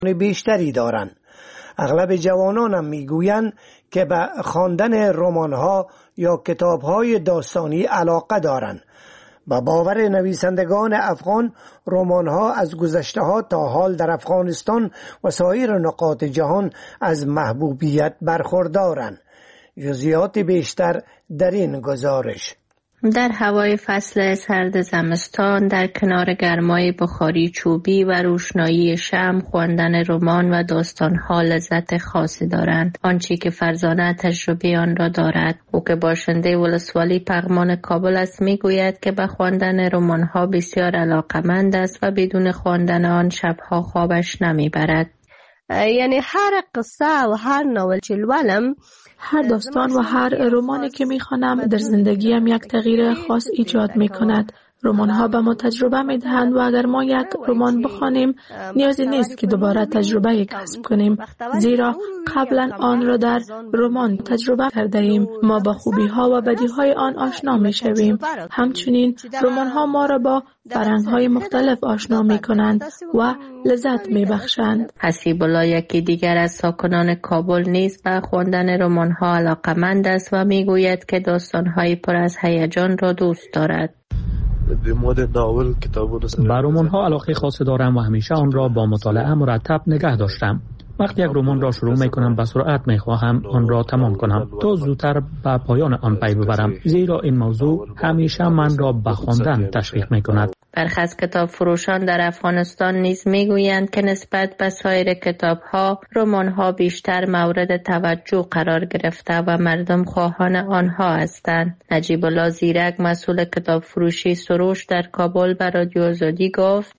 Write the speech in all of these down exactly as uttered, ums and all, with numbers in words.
بیشتری دارند. اغلب جوانان هم میگویند که به خواندن رمان‌ها یا کتاب‌های داستانی علاقه دارند. با باور نویسندگان افغان، رمان‌ها از گذشته‌ها تا حال در افغانستان و سایر نقاط جهان از محبوبیت برخوردارند. جزئیات بیشتر در این گزارش. در هوای فصل سرد زمستان، در کنار گرمای بخاری چوبی و روشنایی شمع، خواندن رمان و داستان‌ها لذت خاصی دارند. آنچه که فرزانه تجربه آن را دارد، او که باشنده ولسوالی پغمان کابل است، میگوید که به خواندن رمان‌ها بسیار علاقه‌مند است و بدون خواندن آن شب‌ها خوابش نمیبرد. یعنی هر قصه و هر ناول که لولم، هر داستان و هر رمانی که میخوانم در زندگیم یک تغییر خاص ایجاد میکند. رمان ها به ما تجربه میدهند و اگر ما یک رمان بخوانیم نیازی نیست که دوباره تجربه کسب کنیم، زیرا قبلا آن را در رمان تجربه کرده ایم. ما با خوبی ها و بدی های آن آشنا می شویم. همچنین رمان ها ما را با فرهنگ های مختلف آشنا می کنند و لذت می بخشند. حسیب الله، یکی دیگر از ساکنان کابل، نیز به خواندن رمان ها علاقه‌مند است و می گوید که داستان های پر از هیجان را دوست دارد. به رمان ها علاقه خاصی دارم و همیشه آن را با مطالعه مرتب نگه داشتم. وقتی یک رمان را شروع می کنم به سرعت می خواهم آن را تمام کنم تا زودتر به پایان آن پی ببرم، زیرا این موضوع همیشه من را به خواندن تشویق می کند. برخی از کتاب فروشان در افغانستان نیز میگویند که نسبت به سایر کتاب‌ها، رمان‌ها بیشتر مورد توجه قرار گرفته و مردم خواهان آنها هستند. نجیب الله زیرک، مسئول کتاب فروشی سروش در کابل، به رادیو آزادی گفت: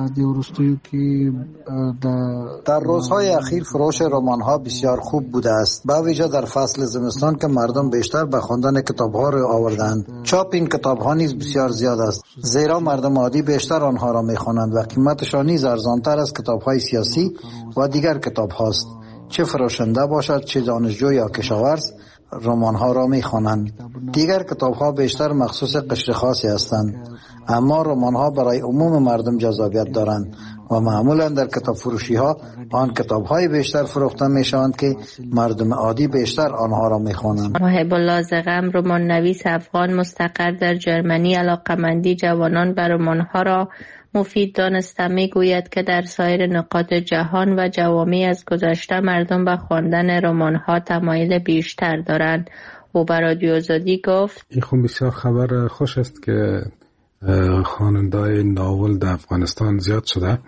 در روزهای اخیر فروش رمان‌ها بسیار خوب بوده است، به ویژه در فصل زمستان که مردم بیشتر به خواندن کتاب‌ها را آوردند. چاپ این کتاب‌ها نیز بسیار زیاد است، زیرا مردم عادی بیشتر آنها را می‌خوانند و قیمتشان نیز ارزان‌تر از کتاب‌های سیاسی و دیگر کتاب‌هاست. چه فروشنده باشد چه دانشجو یا کشاورز، رمان‌ها را می‌خوانند. دیگر کتاب‌ها بیشتر مخصوص قشر خاصی هستند، اما رمان‌ها برای عموم مردم جذابیت دارند و معمولاً در کتاب فروشی‌ها آن کتاب‌های بیشتر فروخته می‌شوند که مردم عادی بیشتر آنها را می‌خوانند. محب الله زغم، رمان نویس افغان مستقر در جرمنی، علاقه‌مندی جوانان به رمان‌ها را مفید دانسته میگوید که در سایر نقاط جهان و جوامع از گذشته مردم به خواندن رمان‌ها تمایل بیشتر دارند. او به رادیو آزادی گفت: این خب بسیار خبر خوش است که خواننده‌های ناول در افغانستان زیاد شده.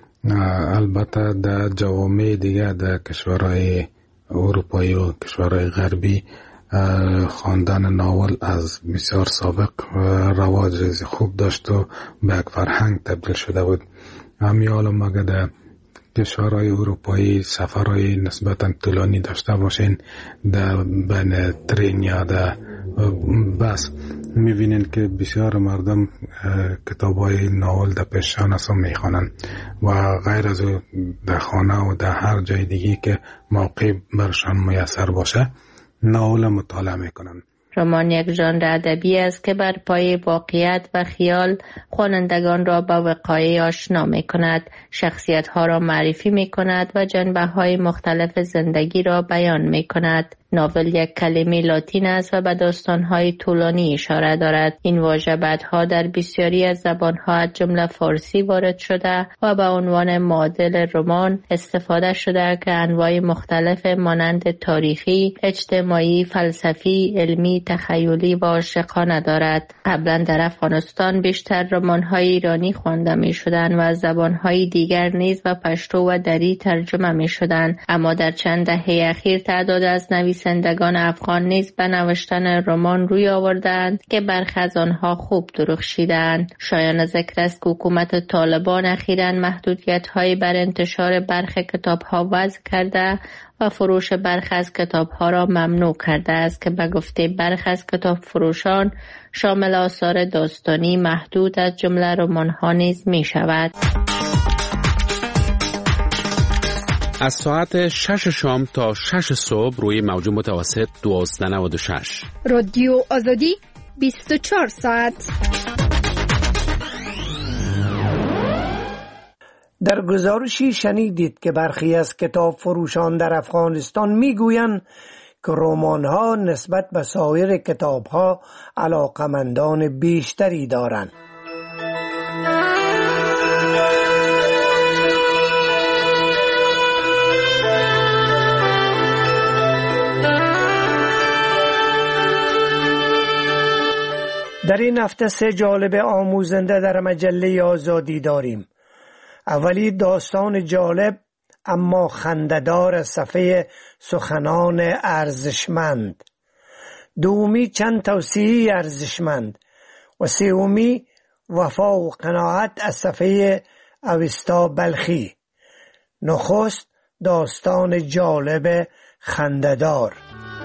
البته در جوامع دیگه در کشورهای اروپایی و کشورهای غربی خواندن ناول از بسیار سابق رواج خوب داشت و به یک فرهنگ تبدیل شده بود. همین حالا مگه در کشورهای اروپایی سفرهای نسبتا طولانی داشته باشین در بین ترین یا در بس، میبینین که بسیار مردم کتابای ناول در پیششان هستن میخوانن و غیر از در خانه و در هر جای دیگه که موقع برشان میسر باشه ناول مطالعه میکنن. رمان یک ژانر ادبی است که بر پایه واقعیت و خیال خوانندگان را با وقایع آشنا می‌کند، شخصیت‌ها را معرفی می‌کند و جنبه‌های مختلف زندگی را بیان می‌کند. ناول یک کلمه لاتین است و به داستان‌های طولانی اشاره دارد. این واژه بعدها در بسیاری از زبان‌ها از جمله فارسی وارد شده و به عنوان معادل رمان استفاده شده که انواع مختلف مانند تاریخی، اجتماعی، فلسفی، علمی، تخیلی و عاشقانه دارد. قبلا در افغانستان بیشتر رمان‌های ایرانی خوانده می‌شدند و از زبان‌های دیگر نیز به پشتو و دری ترجمه می‌شدند، اما در چند دهه اخیر تعداد از نویسندگان افغان نیز به نوشتن رمان روی آوردند که برخی از آنها خوب درخشیدند. شایان ذکر است که حکومت طالبان اخیراً محدودیت‌های بر انتشار برخی کتاب‌ها وضع کرده و فروش برخی از کتاب‌ها را ممنوع کرده است که به گفته برخی از کتاب فروشان شامل آثار داستانی محدود از جمله رمان‌ها نیز می‌شود. از ساعت شش شام تا شش صبح روی موج متوسط دوازده نود و شش رادیو آزادی بیست و چهار ساعت. در گزارشی شنیدید که برخی از کتاب فروشان در افغانستان میگویند که رمان‌ها نسبت به سایر کتاب‌ها علاقمندان بیشتری دارند. در این هفته سه جالب آموزنده در مجله آزادی داریم. اولی داستان جالب اما خنده‌دار از صفحه سخنان ارزشمند، دومی چند توصیه ارزشمند و سومی وفا و قناعت از صفحه اوستا بلخی. نخست داستان جالب خنده‌دار.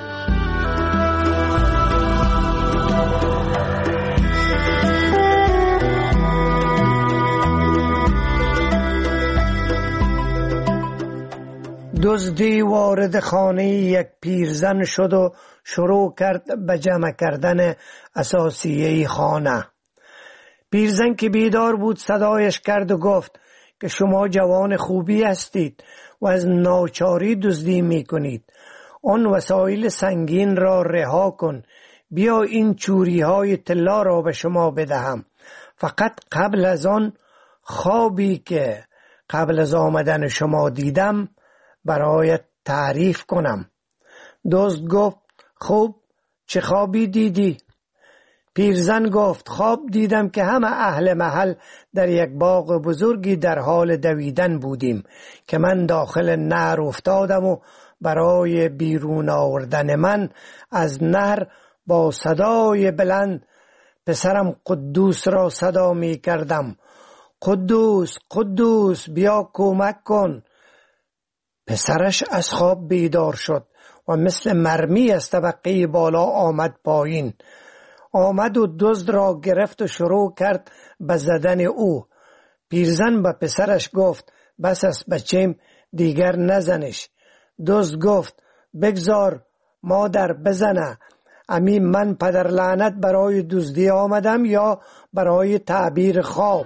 دزدی وارد خانه یک پیرزن شد و شروع کرد به جمع کردن اساسیه خانه. پیرزن که بیدار بود صدایش کرد و گفت که شما جوان خوبی هستید و از ناچاری دزدی می کنید. آن وسایل سنگین را رها کن، بیا این چوری های طلا را به شما بدهم. فقط قبل از آن خوابی که قبل از آمدن شما دیدم برایت تعریف کنم. دزد گفت خوب، چه خوابی دیدی؟ پیرزن گفت خواب دیدم که همه اهل محل در یک باغ بزرگی در حال دویدن بودیم که من داخل نهر افتادم و برای بیرون آوردن من از نهر با صدای بلند پسرم قدوس را صدا می کردم. قدوس قدوس بیا کمک کن. پسرش از خواب بیدار شد و مثل مرمی از طبقه بالا آمد پایین. آمد و دزد را گرفت و شروع کرد به زدن او. پیرزن به پسرش گفت بس است بچیم، دیگر نزنش. دزد گفت بگذار مادر بزنه. امی من پدر لعنت برای دزدی آمدم یا برای تعبیر خواب؟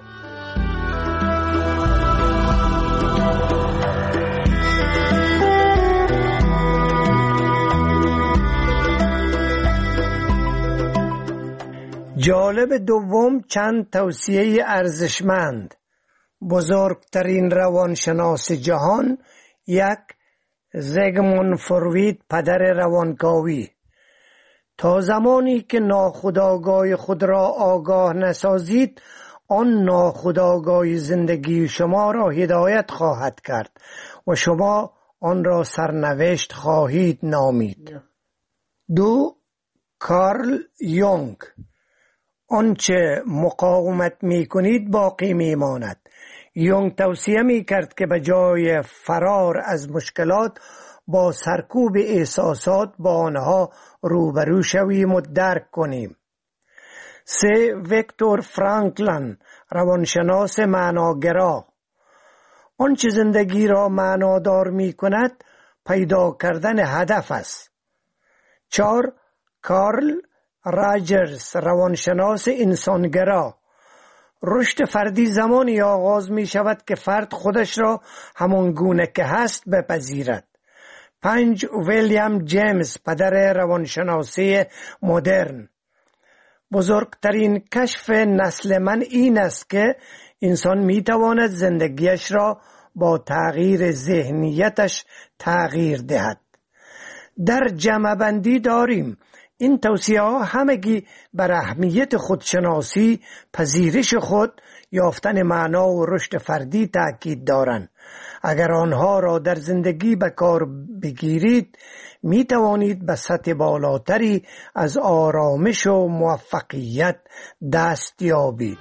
جالب دوم چند توصیه ارزشمند. بزرگترین روانشناس جهان، یک زیگموند فروید پدر روانکاوی. تا زمانی که ناخودآگاه خود را آگاه نسازید، آن ناخودآگاه زندگی شما را هدایت خواهد کرد و شما آن را سرنوشت خواهید نامید. دو کارل یونگ. آنچه مقاومت می کنید باقی می ماند. یونگ توصیه می کرد که به جای فرار از مشکلات با سرکوب احساسات با آنها روبرو شویم و درک کنیم. سه ویکتور فرانکلن، روانشناس معناگرا. آنچه زندگی را معنادار می کند پیدا کردن هدف است. چهار کارل راجرز، روانشناس انسانگرا. رشد فردی زمانی آغاز می شود که فرد خودش را همان گونه که هست بپذیرد. پنج ویلیام جیمز، پدر روانشناسی مدرن. بزرگترین کشف نسل من این است که انسان می تواند زندگیش را با تغییر ذهنیتش تغییر دهد. در جمع بندی داریم این توصیه ها همگی بر اهمیت خودشناسی، پذیرش خود، یافتن معنا و رشد فردی تاکید دارند. اگر آنها را در زندگی به کار بگیرید می توانید به سطح بالاتری از آرامش و موفقیت دست یابید.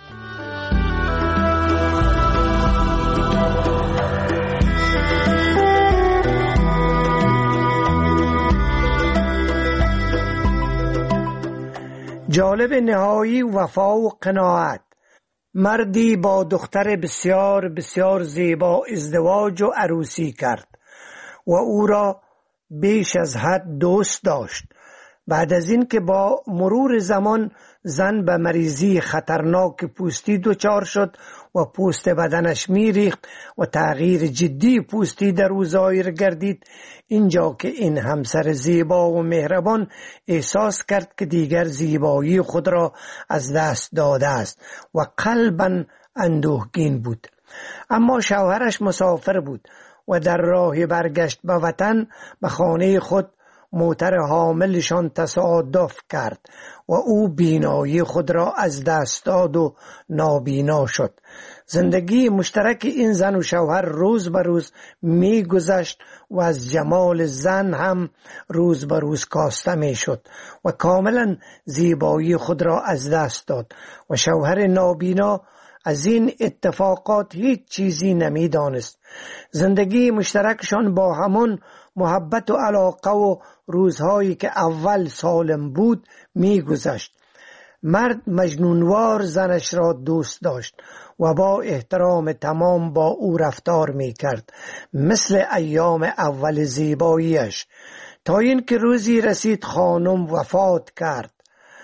جالب نهایی وفا و قناعت. مردی با دختر بسیار بسیار زیبا ازدواج و عروسی کرد و او را بیش از حد دوست داشت. بعد از این که با مرور زمان زن به مریضی خطرناک پوستی دچار شد و پوست بدنش میریخت و تغییر جدی پوستی در او ظاهر گردید، اینجا که این همسر زیبا و مهربان احساس کرد که دیگر زیبایی خود را از دست داده است و قلباً اندوهگین بود. اما شوهرش مسافر بود و در راه برگشت به وطن به خانه خود موتر حاملشان تصادف کرد و او بینایی خود را از دست داد و نابینا شد. زندگی مشترک این زن و شوهر روز به روز می گذشت و از جمال زن هم روز به روز کاسته می شد و کاملا زیبایی خود را از دست داد و شوهر نابینا از این اتفاقات هیچ چیزی نمی دانست. زندگی مشترکشان با همون محبت و علاقه و روزهایی که اول سالم بود می گذشت. مرد مجنونوار زنش را دوست داشت و با احترام تمام با او رفتار می کرد، مثل ایام اول زیباییش، تا اینکه روزی رسید خانم وفات کرد.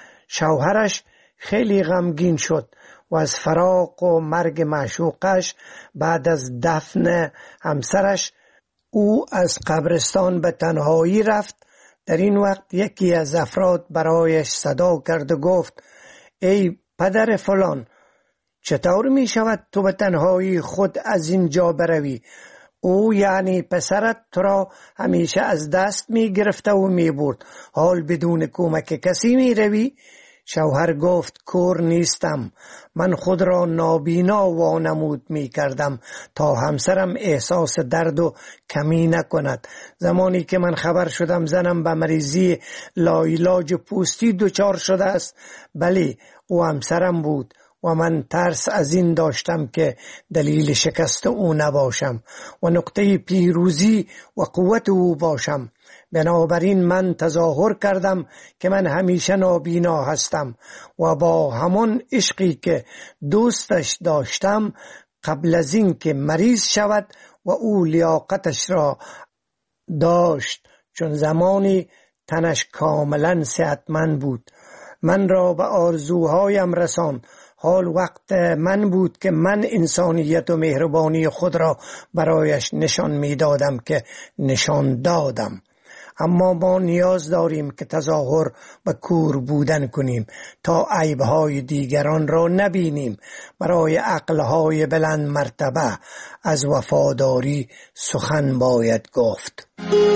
شوهرش خیلی غمگین شد و از فراق و مرگ معشوقش بعد از دفن همسرش او از قبرستان به تنهایی رفت. در این وقت یکی از افراد برایش صدا کرد و گفت: ای پدر فلان، چطور می شود تو به تنهایی خود از اینجا بروی؟ او یعنی پسرت تو را همیشه از دست می گرفته و می برد، حال بدون کمک کسی می روی؟ شوهر گفت: کور نیستم، من خود را نابینا وانمود می کردم تا همسرم احساس درد و کمی نکند. زمانی که من خبر شدم زنم به مریضی لاعلاج پوستی دچار شده است، بله او همسرم بود و من ترس از این داشتم که دلیل شکست او نباشم و نقطه پیروزی و قوت او باشم. بنابراین من تظاهر کردم که من همیشه نابینا هستم و با همون عشقی که دوستش داشتم قبل از این که مریض شود و او لیاقتش را داشت، چون زمانی تنش کاملا صحتمند بود، من را به آرزوهایم رساند. حال وقت من بود که من انسانیت و مهربانی خود را برایش نشان می دادم که نشان دادم. اما ما نیاز داریم که تظاهر و کور بودن کنیم تا عیبهای دیگران را نبینیم. برای عقلهای بلند مرتبه از وفاداری سخن باید گفت.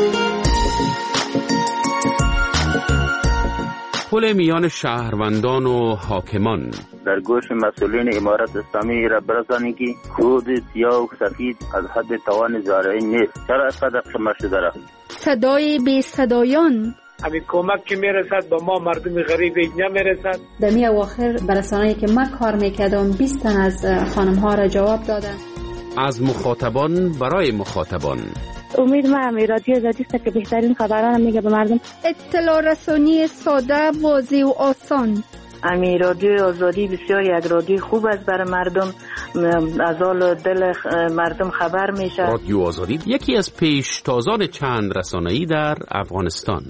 پل میان شهروندان و حاکمان. در گوش مسئولین امارت اسلامی را برسانید که خود سیاه و سفید از حد توان زارعین نیست. چرا اینقدر قمه شده رفت؟ صدای بی صدایان. همین کمک که میرسد به ما مردم غریب نمیرسد. در می اواخر برسانه‌ای که من کار میکردم بیست تن از خانم ها را جواب دادن. از مخاطبان برای مخاطبان. امید ما هم رادیو آزادی است که بهترین خبران میگه به مردم. اطلاع رسانی ساده، واضح و آسان. امی رادیو آزادی بسیار یک رادیو خوب است برای مردم، از حال دل مردم خبر میشه. رادیو آزادی یکی از پیشتازان چند رسانه‌ای در افغانستان.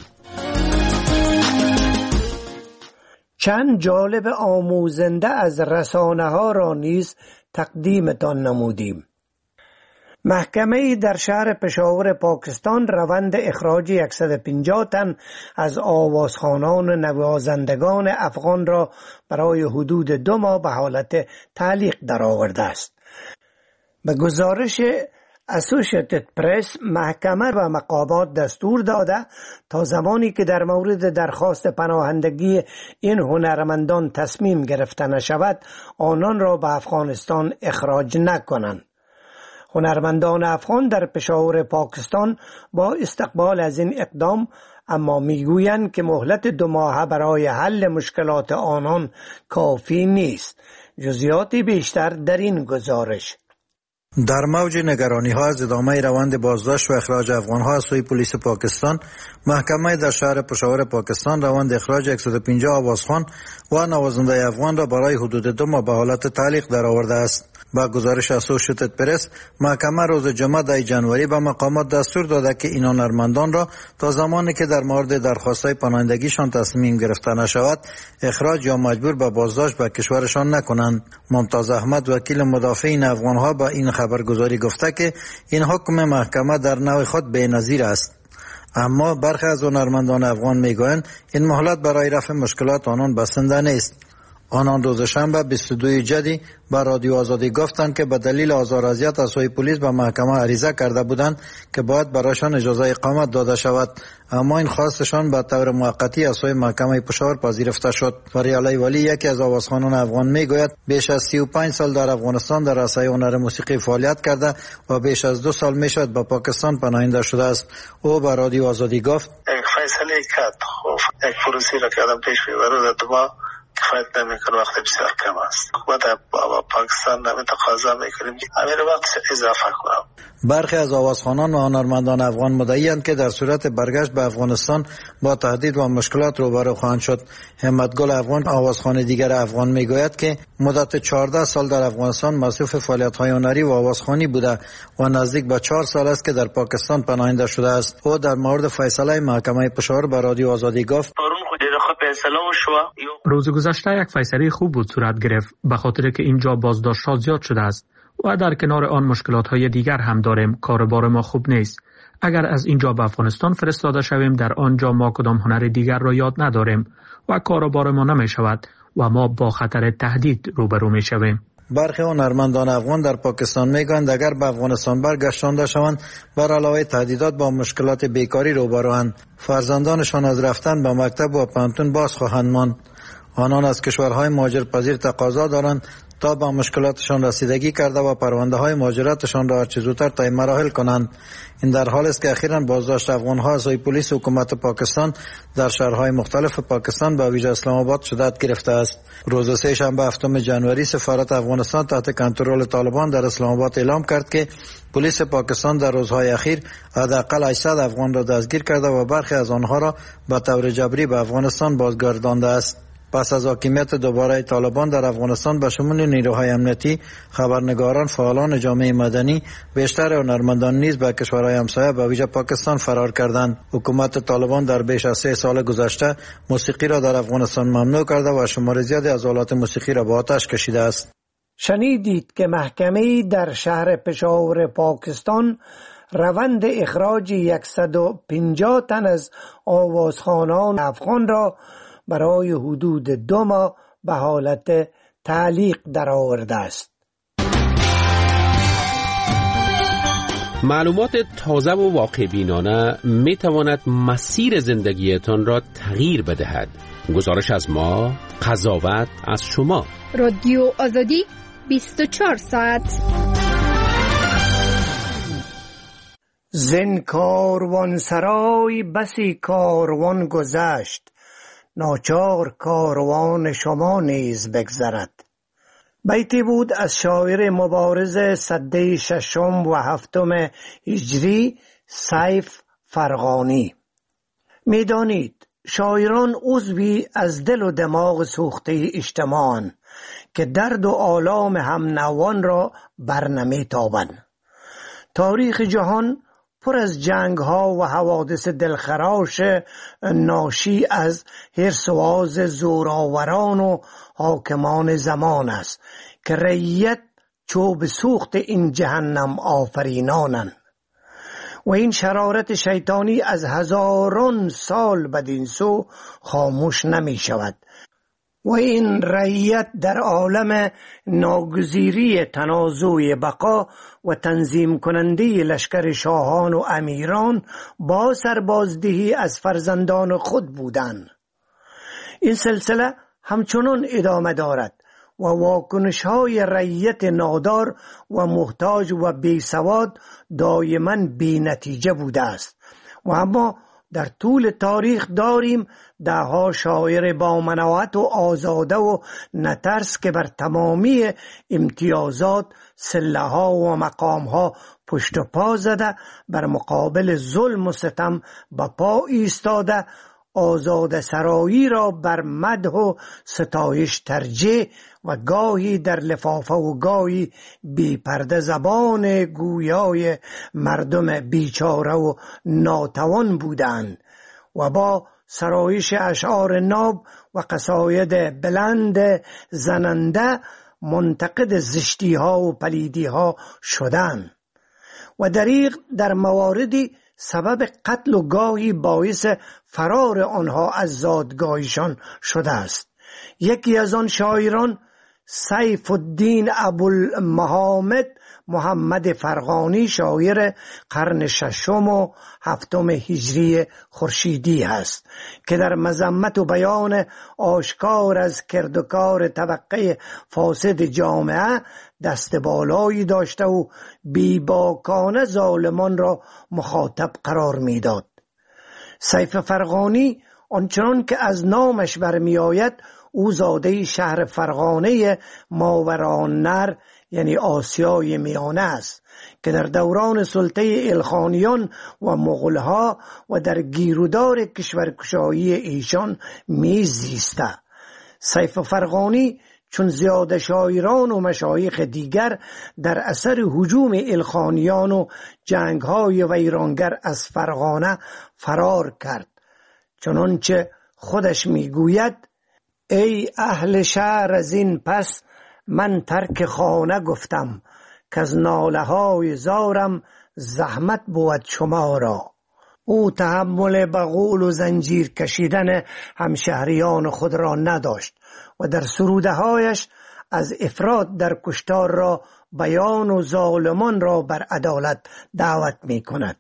چند جالب آموزنده از رسانه ها را نیز تقدیمتان نمودیم. محکمه در شهر پشاور پاکستان روند اخراج صد و پنجاه تن از آوازخوانان و نوازندگان افغان را برای حدود دو ماه به حالت تعلیق درآورده است. به گزارش اسوشیتد پرس، محکمه و مقامات دستور داده تا زمانی که در مورد درخواست پناهندگی این هنرمندان تصمیم گرفته نشود، آنان را به افغانستان اخراج نکنند. هنرمندان افغان در پشاور پاکستان با استقبال از این اقدام، اما میگویند که مهلت دو ماهه برای حل مشکلات آنان کافی نیست. جزئیات بیشتر در این گزارش. در موج نگرانی ها از ادامه روند بازداشت و اخراج افغان ها از سوی پلیس پاکستان، محکمه در شهر پشاور پاکستان روند اخراج صد و پنجاه آوازخوان و نوازنده افغان را برای حدود دو ماه به حالت تعلیق درآورده است. با گزارش اسوشیتد پرس، محکمه روز جمعه ده جنوری به مقامات دستور داده که این هنرمندان را تا زمانی که در مورد درخواست‌های پناهندگیشان تصمیم گرفته نشود اخراج یا مجبور به بازداشت به کشورشان نکنند. ممتاز احمد وکیل مدافعین افغان‌ها به این خبرگزاری گفته که این حکم محکمه در نوع خود بی‌نظیر است. اما برخی از هنرمندان افغان میگویند این مهلت برای رفع مشکلات آنان بسنده نیست. آنان روز شنبه بیست و دوم جدی به رادیو آزادی گفتند که به دلیل آزار و اذیت از سوی پلیس به محکمه عریضه کرده بودند که باید برایشان اجازه اقامت داده شود، اما این خواستشان به طور موقتی از سوی محکمه پشاور پذیرفته شد. فریعلی ولی یکی از آوازخوانان افغان میگوید بیش از سی و پنج سال در افغانستان در عرصه هنر موسیقی فعالیت کرده و بیش از دو سال میشد به پاکستان پناهنده شده است. او به رادیو آزادی گفت یک فیصله کرد، خب یک پروسی را که آدم پیش میبره دو کفایت نمیکنه، وقت بسیار کم است. ما در پاکستان نمی تقاضا میکنیم همین وقت اضافه کنم. برخی از آوازخوانان و هنرمندان افغان مدعی‌اند که در صورت برگشت به افغانستان با تهدید و مشکلات روبرو خواهند شد. همتگل افغان، آوازخوان دیگر افغان، میگوید که مدت چهارده سال در افغانستان مصروف فعالیت‌های هنری و آوازخوانی بوده و نزدیک به چهار سال است که در پاکستان پناهنده شده است. او در مورد فیصله محکمه پشاور به رادیو آزادی گفت: روز گذشته یک فیصله خوب بود صورت گرفت، به خاطر که اینجا بازداشت‌ها زیاد شده است و در کنار آن مشکلات‌های دیگر هم داریم. کاربار ما خوب نیست. اگر از اینجا به افغانستان فرستاده شویم در آنجا ما کدام هنر دیگر را یاد نداریم و کاربار ما نمی شود و ما با خطر تهدید روبرو می شویم. برخی هنرمندان افغان در پاکستان میگویند اگر به افغانستان برگشتانده شوند بر علاوه تهدیدات با مشکلات بیکاری روبروند. فرزندانشان از رفتن به مکتب و پانتون باز خواهند ماند. آنان از کشورهای مهاجرپذیر تقاضا دارند تا با مشکلاتشان رسیدگی کرده و پرونده های مهاجرتشان را هرچه زودتر طی مراحل کنند. این در حالی است که اخیراً بازداشت افغان‌ها از سوی پلیس حکومت پاکستان در شهرهای مختلف پاکستان به ویژه اسلام آباد شدت گرفته است. روز سه‌شنبه هفتم جنوری سفارت افغانستان تحت کنترل طالبان در اسلام آباد اعلام کرد که پلیس پاکستان در روزهای اخیر حداقل هشتصد افغان را دستگیر کرده و برخی از آنها را به طور جبری به افغانستان بازگردانده است. پس از حاکمیت دوباره طالبان در افغانستان به شمول نیروهای امنیتی، خبرنگاران، فعالان جامعه مدنی، بیشتر هنرمندان نیز به کشورهای همسایه به ویژه پاکستان فرار کردند. حکومت طالبان در بیش از سه سال گذشته موسیقی را در افغانستان ممنوع کرده و شمار زیادی از آلات موسیقی را به آتش کشیده است. شنیدید که محکمه در شهر پشاور پاکستان روند اخراج صد و پنجاه تن از آوازخوانان افغان را برای حدود دو ماه به حالت تعلیق درآورده است. معلومات تازه و واقع بینانه می تواند مسیر زندگیتان را تغییر بدهد. گزارش از ما، قضاوت از شما. رادیو آزادی بیست و چهار ساعت. زین کاروان سرای بسی کاروان گذشت، ناچار کاروان شما نیز بگذرد. بیتی بود از شاعر مبارز سده ششم و هفتم هجری سیف فرغانی. میدانید شاعران عضوی از دل و دماغ سوخته اجتماعند که درد و آلام هم نوان را برنمی تابند. تاریخ جهان پر از جنگ ها و حوادث دلخراش ناشی از حرص و آز زورآوران و حاکمان زمان است که رعیت چوب سوخت این جهنم آفرینانند و این شرارت شیطانی از هزاران سال بدین سو خاموش نمی شود و این رعیت در عالم ناگزیری تنازع بقا و تنظیم کننده لشکر شاهان و امیران با سربازدهی از فرزندان خود بودند. این سلسله همچنان ادامه دارد و واکنش های رعیت نادار و محتاج و بیسواد دائما بی نتیجه بوده است و اما در طول تاریخ داریم دهها شاعر با منوعت و آزاده و نترس که بر تمامی امتیازات، سله ها و مقام ها پشت و پا زده بر مقابل ظلم و ستم به پا ایستاده آزاد سرایی را بر مدح و ستایش ترجیح و گاهی در لفافه و گاهی بی پرده زبان گویای مردم بیچاره و ناتوان بودند و با سرایش اشعار ناب و قصاید بلند زننده منتقد زشتی ها و پلیدی ها شدند و دریغ در مواردی سبب قتل و گاهی باعث فرار آنها از زادگاهشان شده است. یکی از آن شاعران سیف الدین ابوالمحامد محمد فرغانی شاعر قرن ششم و هفتم هجری خورشیدی است که در مذمت و بیان آشکار از کردوکار طبقه فاسد جامعه دست بالایی داشته و بیباکانه ظالمان را مخاطب قرار میداد. سیف فرغانی آنچنان که از نامش برمی آید او زاده شهر فرغانه ماوراءالنهر یعنی آسیای میانه است که در دوران سلطه الخانیان و مغولها و در گیرودار کشورگشایی ایشان میزیسته. سیف فرغانی چون زیاده شاعران و مشایخ دیگر در اثر هجوم الخانیان و جنگ‌های ویرانگر از فرغانه فرار کرد، چنانچه خودش میگوید ای اهل شهر از این پس من ترک خانه گفتم که از ناله های زارم زحمت بود شما را. او تحمل بغول و زنجیر کشیدن همشهریان خود را نداشت و در سروده هایش از افراط در کشتار را بیان و ظالمان را بر عدالت دعوت می کند.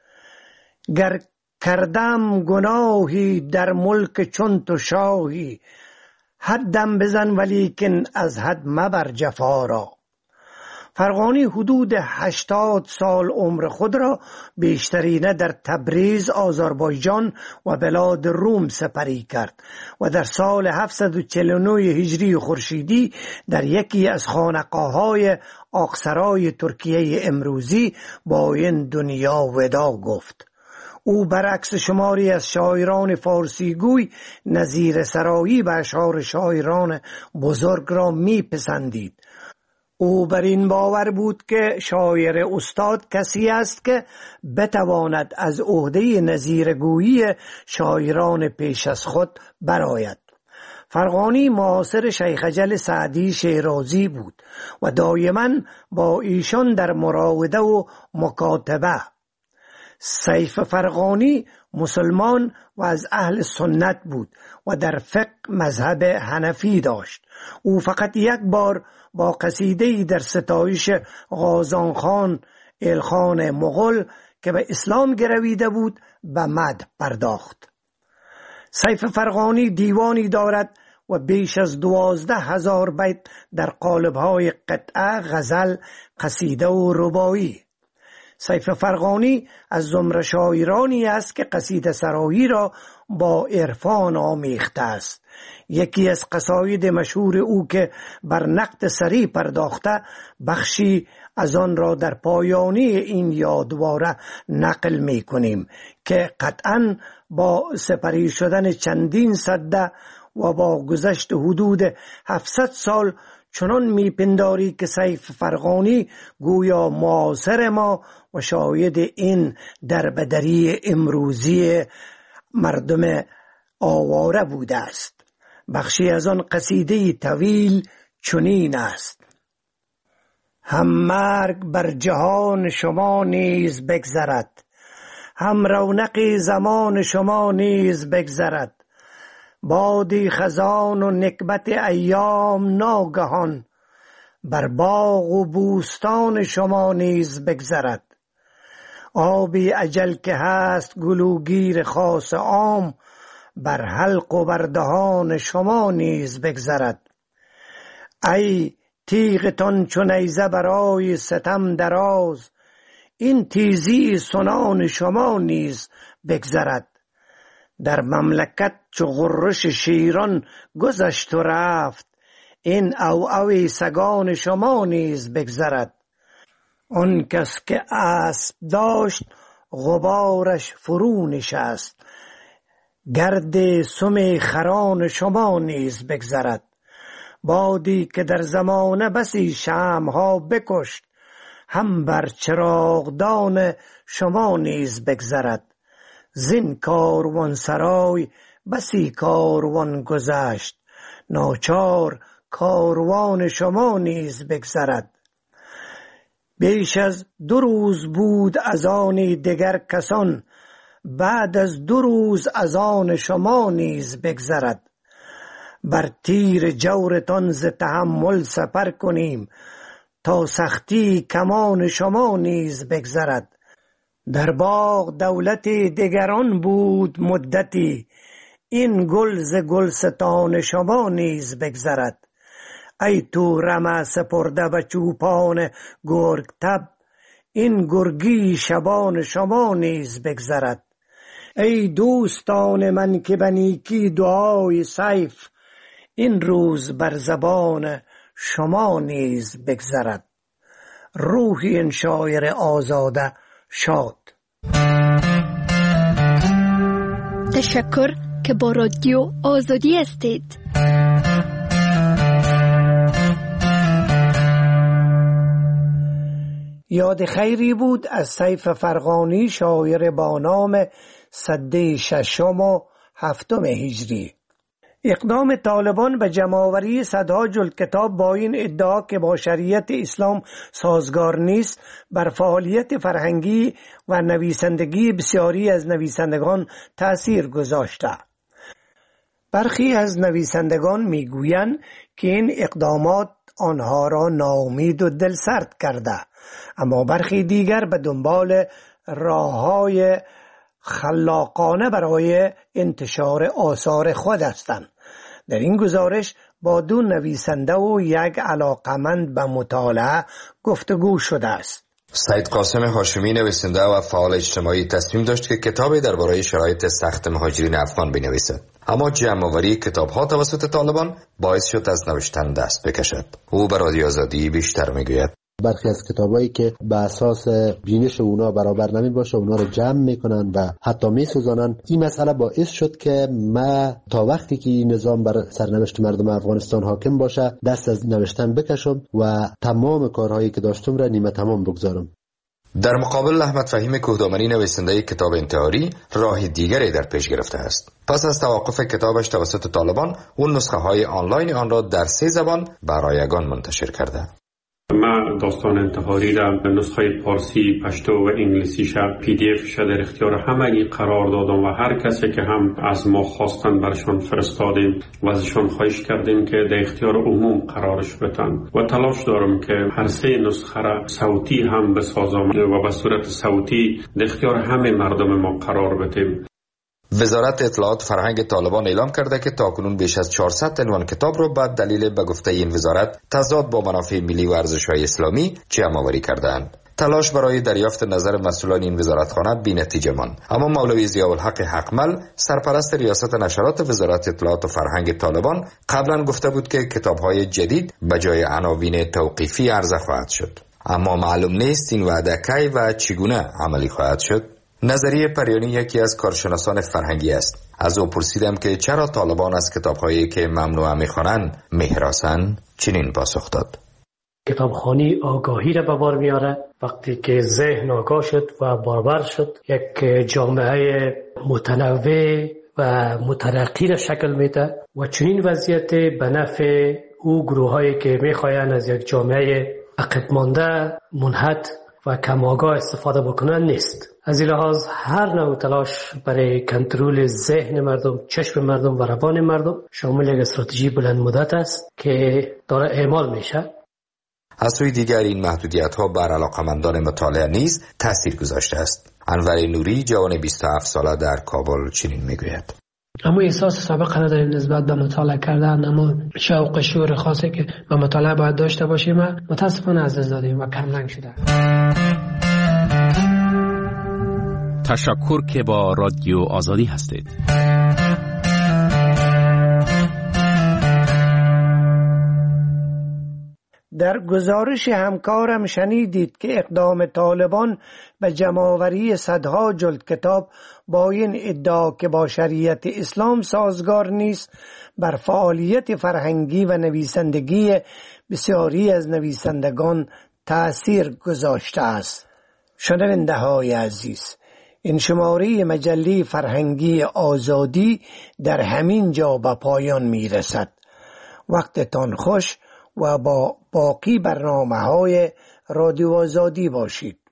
گر کردم گناهی در ملک چون تو شاهی، حدم بزن ولیکن از حد مبر جفا را. فرغانی حدود هشتاد سال عمر خود را بیشترینه در تبریز، آذربایجان و بلاد روم سپری کرد و در سال هفتصد و چهل و نه هجری خورشیدی در یکی از خانقاه‌های آقسرای ترکیه امروزی با این دنیا ودا گفت. او برعکس شماری از شاعران فارسی گوی نظیر سرایی به اشعار شاعران بزرگ را می پسندید. او بر این باور بود که شاعر استاد کسی است که بتواند از عهده نظیرگویی شاعران پیش از خود برآید. فرغانی معاصر شیخ اجل سعدی شیرازی بود و دایما با ایشان در مراوده و مکاتبه. سیف فرغانی مسلمان و از اهل سنت بود و در فقه مذهب حنفی داشت. او فقط یک بار با قصیده‌ای در ستایش غازان خان الخان مغول که به اسلام گرویده بود به مدح پرداخت. سیف فرغانی دیوانی دارد و بیش از دوازده هزار بیت در قالب‌های قطعه، غزل، قصیده و رباعی. سیف فرغانی از زمره شاعرانی است که قصیده سرایی را با عرفان آمیخته است. یکی از قصاید مشهور او که بر نقد سری پرداخته، بخشی از آن را در پایانی این یادواره نقل می کنیم که قطعاً با سپری شدن چندین سده و با گذشت حدود هفتصد سال چنان میپنداری که سیف فرغانی گویا معاصر ما و شاهد این دربدری امروزی مردم آواره بوده است. بخشی از آن قصیده طویل چنین است: هم مرگ بر جهان شما نیز بگذرد، هم رونق زمان شما نیز بگذرد، بادی خزان و نکبت ایام ناگهان، بر باغ و بوستان شما نیز بگذرد. آبی اجل که هست گلوگیر خاص عام، بر حلق و بر دهان شما نیز بگذرد. ای تیغتان چو نیزه برای ستم دراز، این تیزی سنان شما نیز بگذرد. در مملکت چو غرش شیران گذشت و رفت، این او اوی سگان شما نیز بگذرد. آن کس که اسب داشت غبارش فرو نشست، گرد سم خران شما نیز بگذرد. بادی که در زمانه بسی شمعها بکشت، هم بر چراغدان شما نیز بگذرد. زین کاروان سرای بسی کاروان گذشت، ناچار کاروان شما نیز بگذرد. بیش از دو روز بود از آن دگر کسان، بعد از دو روز از آن شما نیز بگذرد. بر تیر جورتان ز تحمل سپر کنیم، تا سختی کمان شما نیز بگذرد. در باغ دولت دگران بود مدتی، این گل ز گلستان شما نیز بگذرد. ای تو رمه سپرده و چوپان گرگ تب، این گرگی شبان شما نیز بگذرد. ای دوستان من که به نیکی دعای سیف، این روز بر زبان شما نیز بگذرد. روحی این شاعر آزاده شاد. تشکر که با رادیو آزادی هستید. یاد خیری بود از سیف فرغانی، شاعر با نام سده ششم و هفتم هجری. اقدام طالبان به جمع‌آوری صدها جلد کتاب با این ادعا که با شریعت اسلام سازگار نیست، بر فعالیت فرهنگی و نویسندگی بسیاری از نویسندگان تأثیر گذاشته. برخی از نویسندگان میگویند که این اقدامات آنها را ناامید و دلسرد کرده، اما برخی دیگر به دنبال راه‌های خلاقانه برای انتشار آثار خود هستند. در این گزارش با دو نویسنده و یک علاقمند به مطالعه گفتگو شده است. سید قاسم هاشمی نویسنده و فعال اجتماعی تصمیم داشت که کتابی درباره شرایط سخت مهاجرین افغان بنویسد، اما جمع‌آوری کتاب‌ها توسط طالبان باعث شد از نوشتن دست بکشد. او به رادیو آزادی بیشتر میگوید. برخی از کتابایی که به اساس بینش اونا برابر نمی باشه اونا رو جمع میکنن و حتی میسوزانن. این مسئله باعث شد که ما تا وقتی که این نظام بر سرنوشت مردم افغانستان حاکم باشه دست از نوشتن بکشم و تمام کارهایی که داشتم را نیمه تمام بگذارم. در مقابل احمد فهیم کوهدامنی نویسنده کتاب انتحاری راه دیگری در پیش گرفته است. پس از توقف کتابش توسط طالبان، اون نسخه های آنلاین آن را در سه زبان برایگان منتشر کرده. من داستان انتحاری را به نسخه پارسی، پشتو و انگلیسی شا پی دی اف شا در اختیار همگی قرار دادم و هر کسی که هم از ما خواستن برشان فرستادیم و ازشان خواهش کردیم که در اختیار عموم قرارش بدن و تلاش دارم که هر سه نسخه را صوتی هم بسازم و به صورت صوتی در اختیار همه مردم ما قرار بدیم. وزارت اطلاعات فرهنگ طالبان اعلام کرده که تاکنون بیش از چهارصد عنوان کتاب را به دلیل به گفته این وزارت تضاد با منافع ملی و ارزش‌های اسلامی جمع‌آوری کرده‌اند. تلاش برای دریافت نظر مسئولان این وزارتخانه بی‌نتیجه ماند، اما مولوی ضیاءالحق حقمل سرپرست ریاست نشرات وزارت اطلاعات و فرهنگ طالبان قبلا گفته بود که کتاب‌های جدید به جای عناوین توقیفی عرضه خواهد شد، اما معلوم نیست این وعده کی و چگونه عملی خواهد شد. نظریه پریانی یکی از کارشناسان فرهنگی است. از او پرسیدم که چرا طالبان از کتاب‌هایی که ممنوعه می‌خوانند می‌هراسند. چنین پاسخ داد: کتابخوانی آگاهی را به بار میاره. وقتی که ذهن آگاه شد و باربر شد، یک جامعه متنوع و مترقی را شکل میده و چنین وضعیت به نفع او گروه‌هایی که می‌خواهند از یک جامعه عقب مانده، منحط و کم آگاه استفاده بکنن نیست. از این لحاظ هر نوع تلاش برای کنترل ذهن مردم، چشم مردم و روان مردم شامل یک استراتژی بلند مدت است که داره اعمال میشه. از سوی دیگر این محدودیت ها بر علاقمندان مطالعه نیز تاثیر گذاشته است. انور نوری جوان بیست و هفت ساله در کابل چنین میگوید: اما احساس سابقه نداریم نسبت به مطالعه کردن، اما شوق شعور خاصی که به مطالعه باید داشته باشیم متاسفانه از دست دادیم و کمرنگ شده. تشکر که با رادیو آزادی هستید. در گزارش همکارم شنیدید که اقدام طالبان به جمع‌آوری صدها جلد کتاب با این ادعا که با شریعت اسلام سازگار نیست بر فعالیت فرهنگی و نویسندگی بسیاری از نویسندگان تأثیر گذاشته است. شنونده های عزیز، این شماره مجله فرهنگی آزادی در همین جا به پایان می رسد. وقتتان خوش و با باقی برنامه های رادیو آزادی باشید.